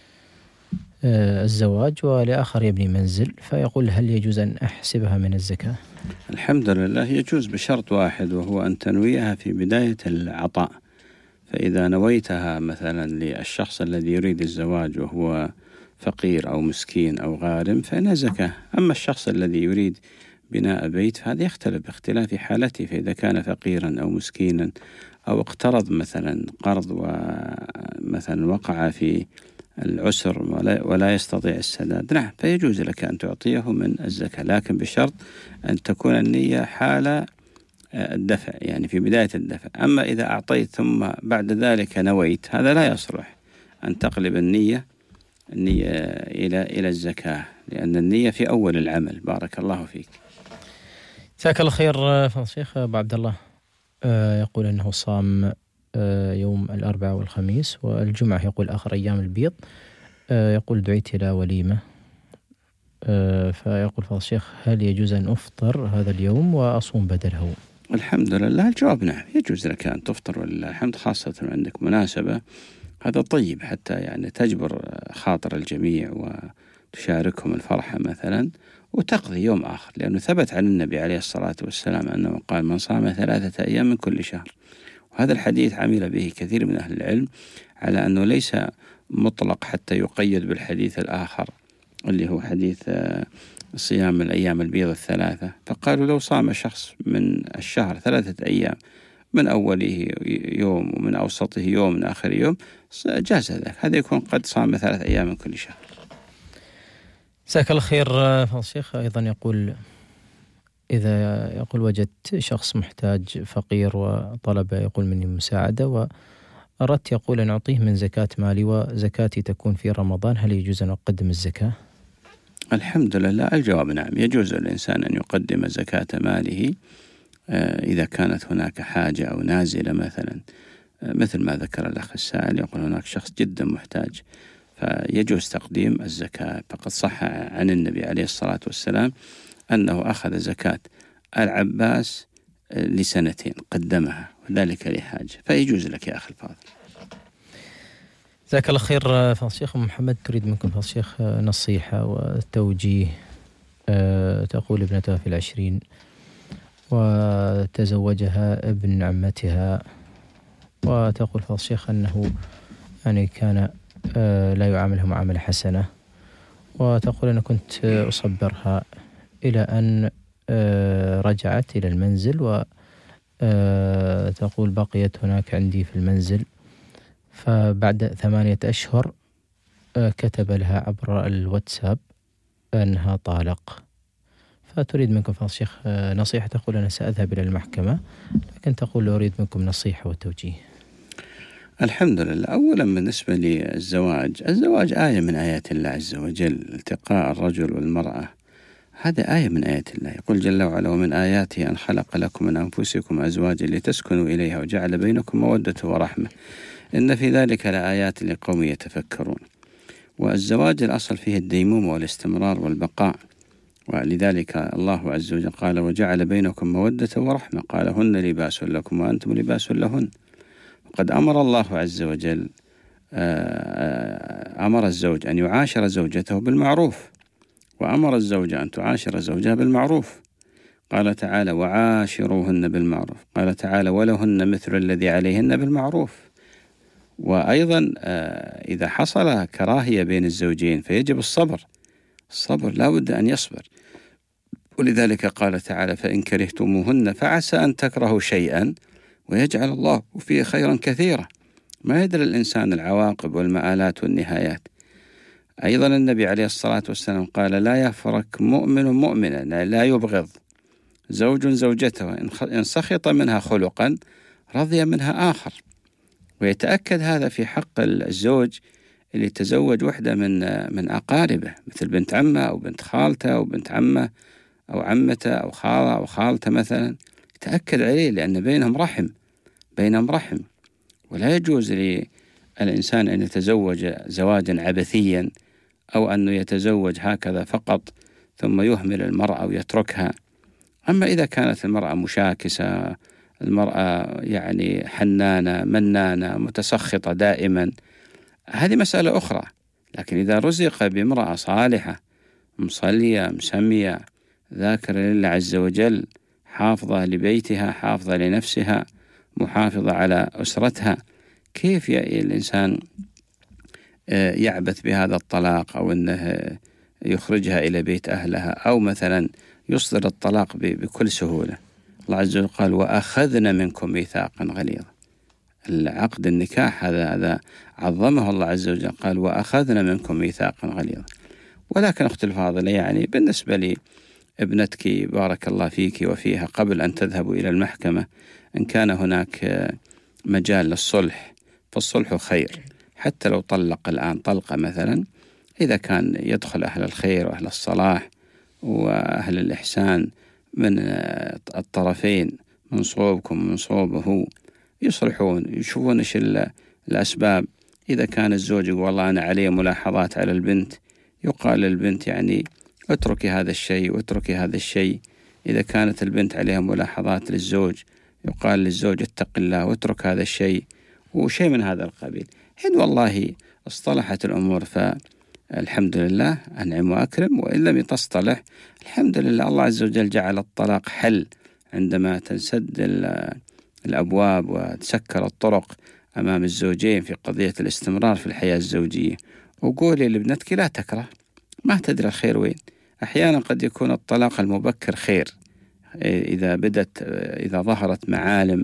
الزواج ولآخر يبني منزل، فيقول: هل يجوز أن أحسبها من الزكاة؟ الحمد لله يجوز بشرط واحد، وهو أن تنويها في بداية العطاء. فإذا نويتها مثلا للشخص الذي يريد الزواج وهو فقير أو مسكين أو غارم فإنها زكاة. أما الشخص الذي يريد بناء بيت فهذا يختلف باختلاف حالته، فإذا كان فقيرا أو مسكينا أو اقترض مثلا قرض ومثلا وقع في العسر ولا يستطيع السداد، نعم فيجوز لك أن تعطيه من الزكاة، لكن بشرط أن تكون النية حال الدفع، يعني في بداية الدفع. أما إذا أعطيت ثم بعد ذلك نويت، هذا لا يصلح أن تقلب النية إلى الزكاة، لأن النية في أول العمل. بارك الله فيك. جزاك الله خير فضل الشيخ. أبو عبد الله يقول أنه صام يوم الأربعاء والخميس والجمعة، يقول آخر أيام البيض. يقول: دعيت إلى وليمة، فيقول فضل الشيخ: هل يجوز أن أفطر هذا اليوم وأصوم بدله؟ الحمد لله الجواب نعم، يجوز لك أن تفطر ولله الحمد، خاصة عندك مناسبة. هذا طيب حتى يعني تجبر خاطر الجميع وتشاركهم الفرحة مثلا، وتقضي يوم آخر، لأنه ثبت عن النبي عليه الصلاة والسلام أنه قال: من صام 3 أيام من كل شهر. وهذا الحديث عمل به كثير من أهل العلم على أنه ليس مطلق حتى يقيد بالحديث الآخر اللي هو حديث صيام الأيام البيض 3، فقالوا لو صام شخص من الشهر 3 أيام من أوله يوم ومن أوسطه يوم من آخر يوم جاز ذلك، هذا يكون قد صام 3 أيام من كل شهر. جزاك الله خير فضل الشيخ. أيضا يقول: يقول وجدت شخص محتاج فقير وطلب يقول مني مساعدة، وأردت يقول أن أعطيه من زكاة مالي وزكاتي تكون في رمضان، هل يجوز أن أقدم الزكاة؟ الحمد لله الجواب نعم، يجوز للإنسان أن يقدم زكاة ماله إذا كانت هناك حاجة أو نازلة مثلا، مثل ما ذكر الأخ السائل، يقول هناك شخص جدا محتاج فيجوز تقديم الزكاة. فقد صح عن النبي عليه الصلاة والسلام أنه أخذ زكاة العباس ل2 قدمها، وذلك لحاجة، فيجوز لك يا أخي الفاضل. جزاك الله خير فضل الشيخ. محمد تريد منكم فضل الشيخ نصيحة وتوجيه. تقول ابنتها في 20 وتزوجها ابن عمتها، وتقول فضل الشيخ أنه يعني كان لا يعاملها معاملة حسنة، وتقول أنا كنت أصبرها إلى أن رجعت إلى المنزل، وتقول بقيت هناك عندي في المنزل، فبعد 8 أشهر كتب لها عبر الواتساب أنها طالق. فتريد منكم فضل الشيخ نصيحة. تقول أنا سأذهب إلى المحكمة، لكن تقول أريد منكم نصيحة وتوجيه. الحمد لله. أولا بالنسبة الزواج آية من آيات الله عز وجل، التقاء الرجل والمرأة، هذا آية من آيات الله. يقول جل وعلا: ومن آياته أن خلق لكم من أنفسكم أزواجا لتسكنوا إليها وجعل بينكم مودة ورحمة إن في ذلك لآيات لقوم يتفكرون. والزواج الأصل فيه الديمومة والاستمرار والبقاء، ولذلك الله عز وجل قال: وجعل بينكم مودة ورحمة، قال: هن لباس لكم وأنتم لباس لهن. وقد أمر الله عز وجل أمر الزوج أن يعاشر زوجته بالمعروف، وأمر الزوجة أن تعاشر زوجها بالمعروف. قال تعالى: وعاشروهن بالمعروف. قال تعالى: ولهن مثل الذي عليهن بالمعروف. وأيضا إذا حصل كراهية بين الزوجين فيجب الصبر لا بد أن يصبر. ولذلك قال تعالى: فإن كرهتموهن فعسى أن تكرهوا شيئا ويجعل الله فيه خيرا كثيرا. ما يدري الإنسان العواقب والمآلات والنهايات. أيضا النبي عليه الصلاة والسلام قال: لا يفرق مؤمن مؤمنا، لا يبغض زوج زوجته إن سخط منها خلقا رضي منها آخر. ويتأكد هذا في حق الزوج اللي تزوج وحدة من أقاربه، مثل بنت عمه أو بنت خالته أو بنت عمه أو عمته أو خالة أو خالته مثلا، يتأكد عليه لأن بينهم رحم. ولا يجوز للإنسان أن يتزوج زواجا عبثيا أو أنه يتزوج هكذا فقط ثم يهمل المرأة ويتركها. أما إذا كانت المرأة مشاكسة، المرأة يعني حنانة منانة متسخطة دائما، هذه مسألة أخرى. لكن إذا رزق بامرأة صالحة مصلية مسمية ذاكرة لله عز وجل، حافظة لبيتها، حافظة لنفسها، محافظة على أسرتها، كيف الإنسان يعبث بهذا الطلاق أو أنه يخرجها إلى بيت أهلها أو مثلا يصدر الطلاق بكل سهولة؟ الله عز وجل قال: وأخذنا منكم ميثاقا غليظا. العقد النكاح هذا عظمه الله عز وجل، قال: وأخذنا منكم ميثاقا غليظا. ولكن أختي الفاضلة، يعني بالنسبة لي ابنتك بارك الله فيك وفيها قبل أن تذهبوا إلى المحكمة، إن كان هناك مجال للصلح فالصلح خير. حتى لو طلق الآن طلقة مثلا، إذا كان يدخل أهل الخير وأهل الصلاح وأهل الإحسان من الطرفين، من صوبكم ومن صوبه، يصلحون، يشوفون إيش الأسباب. إذا كان الزوج يقول والله أنا عليه ملاحظات على البنت، يقال للبنت يعني اتركي هذا الشيء واتركي هذا الشيء. إذا كانت البنت عليها ملاحظات للزوج، يقال للزوج اتق الله واترك هذا الشيء وشيء من هذا القبيل. حين والله اصطلحت الأمور فالحمد لله أنعم وأكرم، وإن لم تصطلح الحمد لله الله عز وجل جعل الطلاق حل عندما تنسد الأبواب وتسكر الطرق أمام الزوجين في قضية الاستمرار في الحياة الزوجية. وقولي لابنتك لا تكره، ما تدري الخير وين. أحيانا قد يكون الطلاق المبكر خير إذا ظهرت معالم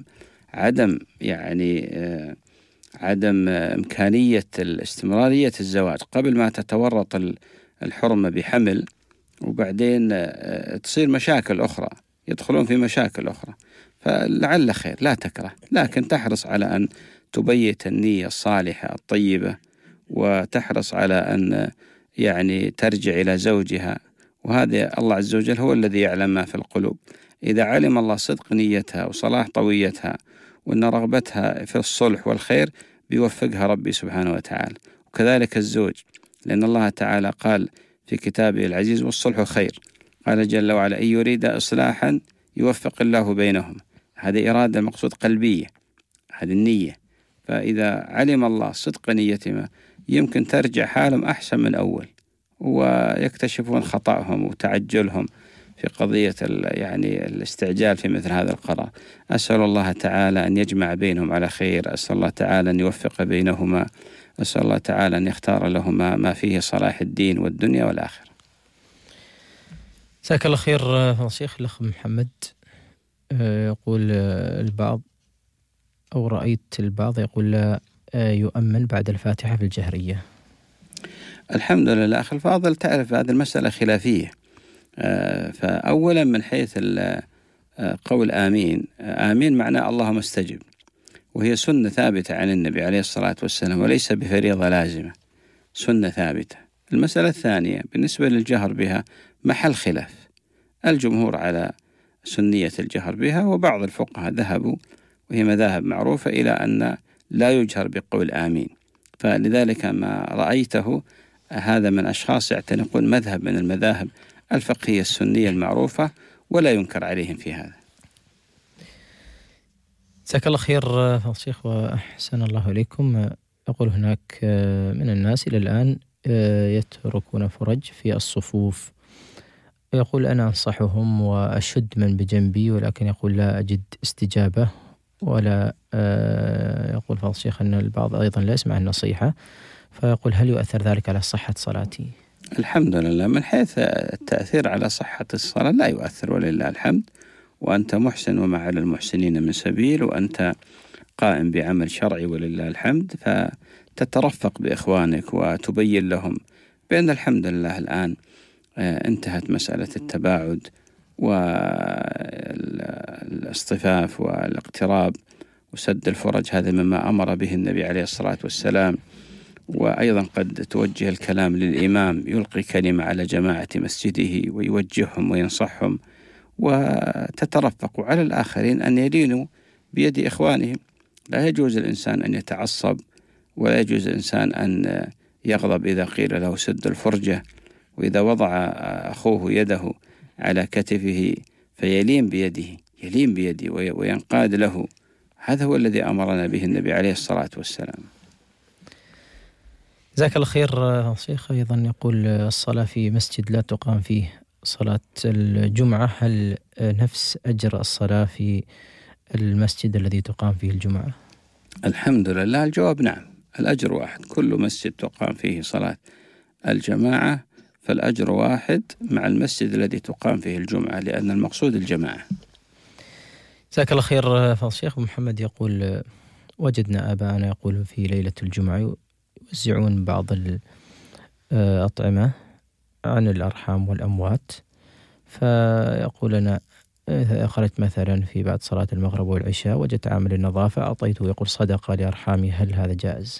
عدم إمكانية الاستمرارية الزواج قبل ما تتورط الحرمة بحمل، وبعدين تصير مشاكل أخرى، يدخلون في مشاكل أخرى. فلعل خير، لا تكره، لكن تحرص على أن تبيت النية الصالحة الطيبة، وتحرص على أن يعني ترجع إلى زوجها. وهذا الله عز وجل هو الذي يعلم ما في القلوب. إذا علم الله صدق نيتها وصلاح طويتها وأن رغبتها في الصلح والخير، بيوفقها ربي سبحانه وتعالى. وكذلك الزوج، لأن الله تعالى قال في كتابه العزيز: والصلح خير. قال جل وعلا: إن يريد إصلاحا يوفق الله بينهم. هذه إرادة مقصود قلبية، هذه النية. فإذا علم الله صدق نيتهما يمكن ترجع حالهم أحسن من أول، ويكتشفون خطأهم وتعجلهم في قضية الاستعجال في مثل هذا القرار. أسأل الله تعالى أن يجمع بينهم على خير، أسأل الله تعالى أن يوفق بينهما، أسأل الله تعالى أن يختار لهما ما فيه صلاح الدين والدنيا والآخرة. جزاك الله خير شيخ. الأخ محمد يقول البعض، أو رأيت البعض يقول لا يؤمن بعد الفاتحة في الجهرية. الحمد لله أخي الفاضل، تعرف هذه المسألة خلافية. فأولا من حيث قول آمين معناه اللهم استجب، وهي سنة ثابتة عن النبي عليه الصلاة والسلام، وليس بفريضة لازمة، سنة ثابتة. المسألة الثانية بالنسبة للجهر بها محل خلاف. الجمهور على سنية الجهر بها، وبعض الفقهاء ذهبوا، وهي مذاهب معروفة، إلى أن لا يجهر بقول آمين. فلذلك ما رأيته هذا من أشخاص يعتنقون مذهب من المذاهب الفقهية السنية المعروفة، ولا ينكر عليهم في هذا. جزاك الله خير شيخ وأحسن الله إليكم. أقول هناك من الناس إلى الآن يتركون فرج في الصفوف، يقول أنا أنصحهم وأشد من بجنبي، ولكن يقول لا أجد استجابة، ولا يقول فضل الشيخ أن البعض أيضا لا يسمع النصيحة، فيقول هل يؤثر ذلك على صحة صلاتي؟ الحمد لله، من حيث التأثير على صحة الصلاة لا يؤثر ولله الحمد، وأنت محسن وما على المحسنين من سبيل، وأنت قائم بعمل شرعي ولله الحمد، فتترفق بإخوانك وتبين لهم بأن الحمد لله الآن انتهت مسألة التباعد والاصطفاف والاقتراب وسد الفرج، هذا مما أمر به النبي عليه الصلاة والسلام. وأيضا قد توجه الكلام للإمام، يلقي كلمة على جماعة مسجده ويوجههم وينصحهم، وتترفق على الآخرين أن يدينوا بيد إخوانهم. لا يجوز الإنسان أن يتعصب، ولا يجوز الإنسان أن يغضب إذا قيل له سد الفرجة، وإذا وضع أخوه يده على كتفه فيلين بيده وينقاد له. هذا هو الذي أمرنا به النبي عليه الصلاة والسلام. جزاك الله خير شيخ. أيضا يقول الصلاة في مسجد لا تقام فيه صلاة الجمعة، هل نفس أجر الصلاة في المسجد الذي تقام فيه الجمعة؟ الحمد لله، الجواب نعم، الأجر واحد. كل مسجد تقام فيه صلاة الجماعة فالأجر واحد مع المسجد الذي تقام فيه الجمعة، لأن المقصود الجماعة. جزاك الله خير فضل الشيخ. محمد يقول وجدنا آباءنا يقول في ليلة الجمعة يوزعون بعض الأطعمة عن الأرحام والأموات، فيقول لنا إذا خرجت مثلا في بعد صلاة المغرب والعشاء وجدت عامل النظافة أعطيته يقول صدقة لأرحامي، هل هذا جائز؟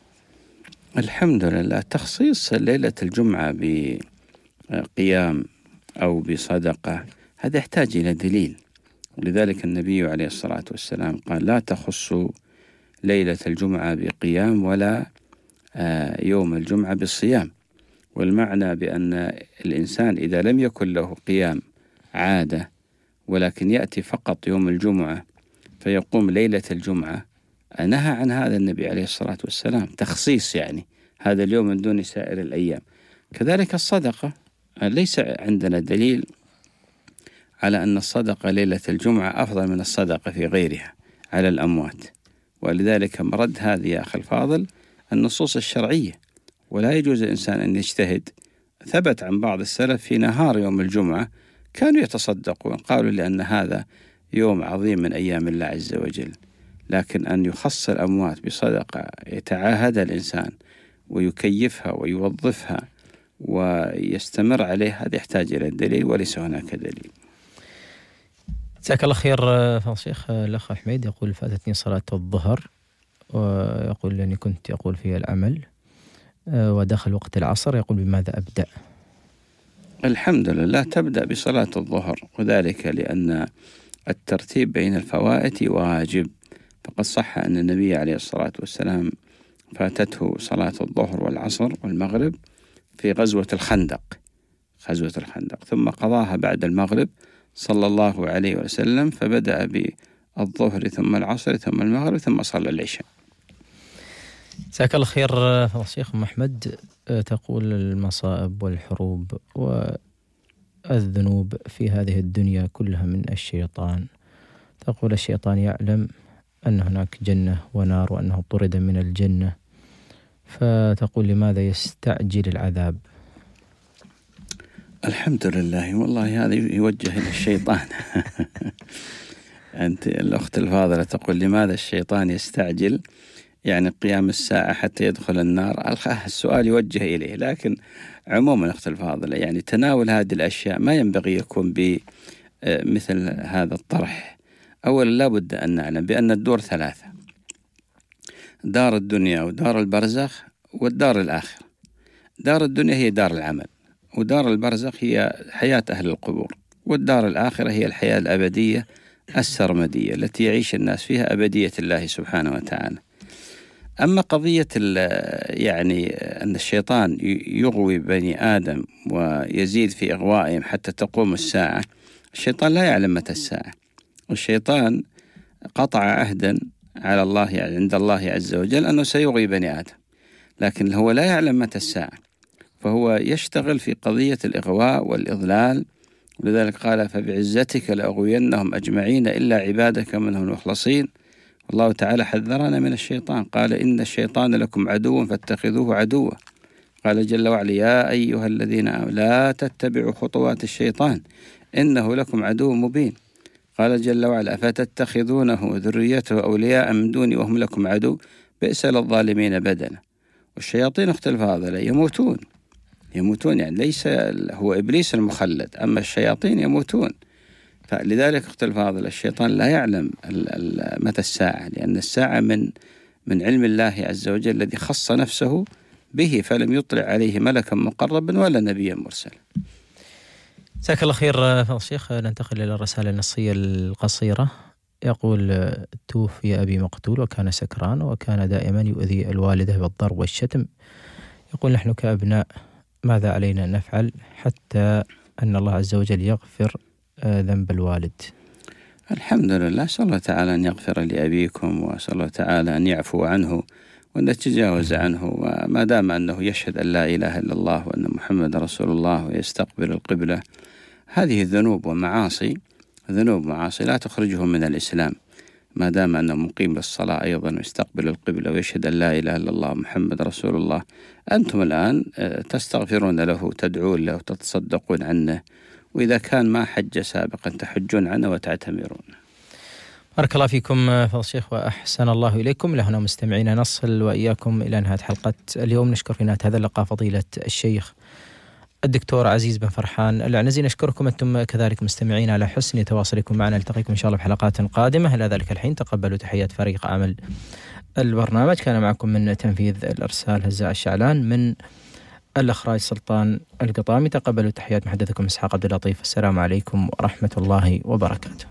الحمد لله، تخصيص ليلة الجمعة بقيام أو بصدقة هذا يحتاج إلى دليل، ولذلك النبي عليه الصلاة والسلام قال لا تخصوا ليلة الجمعة بقيام ولا يوم الجمعة بالصيام. والمعنى بأن الإنسان إذا لم يكن له قيام عادة ولكن يأتي فقط يوم الجمعة فيقوم ليلة الجمعة، نهى عن هذا النبي عليه الصلاة والسلام، تخصيص يعني هذا اليوم من دون سائر الأيام. كذلك الصدقة، ليس عندنا دليل على أن الصدقة ليلة الجمعة أفضل من الصدقة في غيرها على الأموات، ولذلك مرد هذه يا أخي الفاضل النصوص الشرعية، ولا يجوز الإنسان أن يجتهد. ثبت عن بعض السلف في نهار يوم الجمعة كانوا يتصدقون، قالوا لأن هذا يوم عظيم من أيام الله عز وجل، لكن أن يخص الأموات بصدقة يتعاهد الإنسان ويكيفها ويوظفها ويستمر عليه، هذا يحتاج إلى الدليل وليس هناك دليل. جزاك الله خير فضل الشيخ. الأخ حميد يقول فاتتني صلاة الظهر، ويقول أني كنت يقول في العمل ودخل وقت العصر، يقول بماذا أبدأ؟ الحمد لله، تبدأ بصلاة الظهر، وذلك لأن الترتيب بين الفوائت واجب، فقد صح أن النبي عليه الصلاة والسلام فاتته صلاة الظهر والعصر والمغرب في غزوة الخندق ثم قضاها بعد المغرب صلى الله عليه وسلم، فبدأ بالظهر ثم العصر ثم المغرب ثم صلى العشاء. جزاك الله خير فضل الشيخ. أحمد تقول المصائب والحروب والذنوب في هذه الدنيا كلها من الشيطان، تقول الشيطان يعلم أن هناك جنة ونار وأنه طرد من الجنة، فتقول لماذا يستعجل العذاب؟ الحمد لله، والله هذا يوجه إلى الشيطان. أنت الأخت الفاضلة تقول لماذا الشيطان يستعجل يعني قيام الساعة حتى يدخل النار، السؤال يوجه إليه. لكن عموما أخت الفاضلة يعني تناول هذه الأشياء ما ينبغي يكون بمثل هذا الطرح. أولا لا بد أن نعلم بأن الدور ثلاثة: دار الدنيا ودار البرزخ والدار الآخرة. دار الدنيا هي دار العمل، ودار البرزخ هي حياة أهل القبور، والدار الآخرة هي الحياة الأبدية السرمدية التي يعيش الناس فيها أبدية الله سبحانه وتعالى. أما قضية يعني أن الشيطان يغوي بني آدم ويزيد في إغوائهم حتى تقوم الساعة، الشيطان لا يعلم متى الساعة، والشيطان قطع عهدا على الله يعني عند الله عز وجل أنه سيغوي بني آدم، لكن هو لا يعلم متى الساعة، فهو يشتغل في قضية الإغواء والإضلال. ولذلك قال فبعزتك لأغوينهم أجمعين إلا عبادك منهم المخلصين الله تعالى حذرنا من الشيطان، قال إن الشيطان لكم عدو فاتخذوه عدوا. قال جل وعلا يا أيها الذين آمنوا لا تتبعوا خطوات الشيطان إنه لكم عدو مبين. قال جل وعلا أفتتخذونه ذريته أولياء من دوني وهم لكم عدو بئس للظالمين بدلا. والشياطين اخت الفاضلة يموتون يعني ليس هو إبليس المخلد، أما الشياطين يموتون. فلذلك اخت الفاضلة الشيطان لا يعلم متى الساعة، لأن الساعة من علم الله عز وجل الذي خص نفسه به، فلم يطلع عليه ملكا مقربا ولا نبيا مرسلا. جزاك الله خير فضل الشيخ. ننتقل إلى الرسالة النصية القصيرة. يقول توفي أبي مقتول وكان سكران وكان دائما يؤذي الوالدة بالضرب والشتم. يقول نحن كأبناء ماذا علينا أن نفعل حتى أن الله عز وجل يغفر ذنب الوالد؟ الحمد لله، أسأل الله تعالى أن يغفر لأبيكم، وأسأل الله تعالى أن يعفو عنه وأن نتجاوز عنه، وما دام أنه يشهد أن لا إله إلا الله وأن محمد رسول الله ويستقبل القبلة. هذه ذنوب ومعاصي، ذنوب ومعاصي لا تخرجه من الإسلام، ما دام أنه مقيم للصلاة أيضا ويستقبل القبلة ويشهد أن لا إله إلا الله محمد رسول الله. أنتم الآن تستغفرون له، تدعون له، تتصدقون عنه، وإذا كان ما حج سابقا تحجون عنه وتعتمرون. بارك الله فيكم فضل الشيخ وأحسن الله إليكم. لهنا مستمعينا نصل وإياكم إلى نهاية حلقة اليوم. نشكر في نهاية هذا اللقاء فضيلة الشيخ الدكتور عزيز بن فرحان العنزي. نشكركم أنتم كذلك مستمعين على حسن تواصلكم معنا. نلتقيكم إن شاء الله في حلقات قادمة. إلى ذلك الحين تقبلوا تحيات فريق عمل البرنامج. كان معكم من تنفيذ الإرسال هزاع الشعلان، من الإخراج سلطان القطامي. تقبلوا تحيات محدثكم إسحاق عبد اللطيف. السلام عليكم ورحمة الله وبركاته.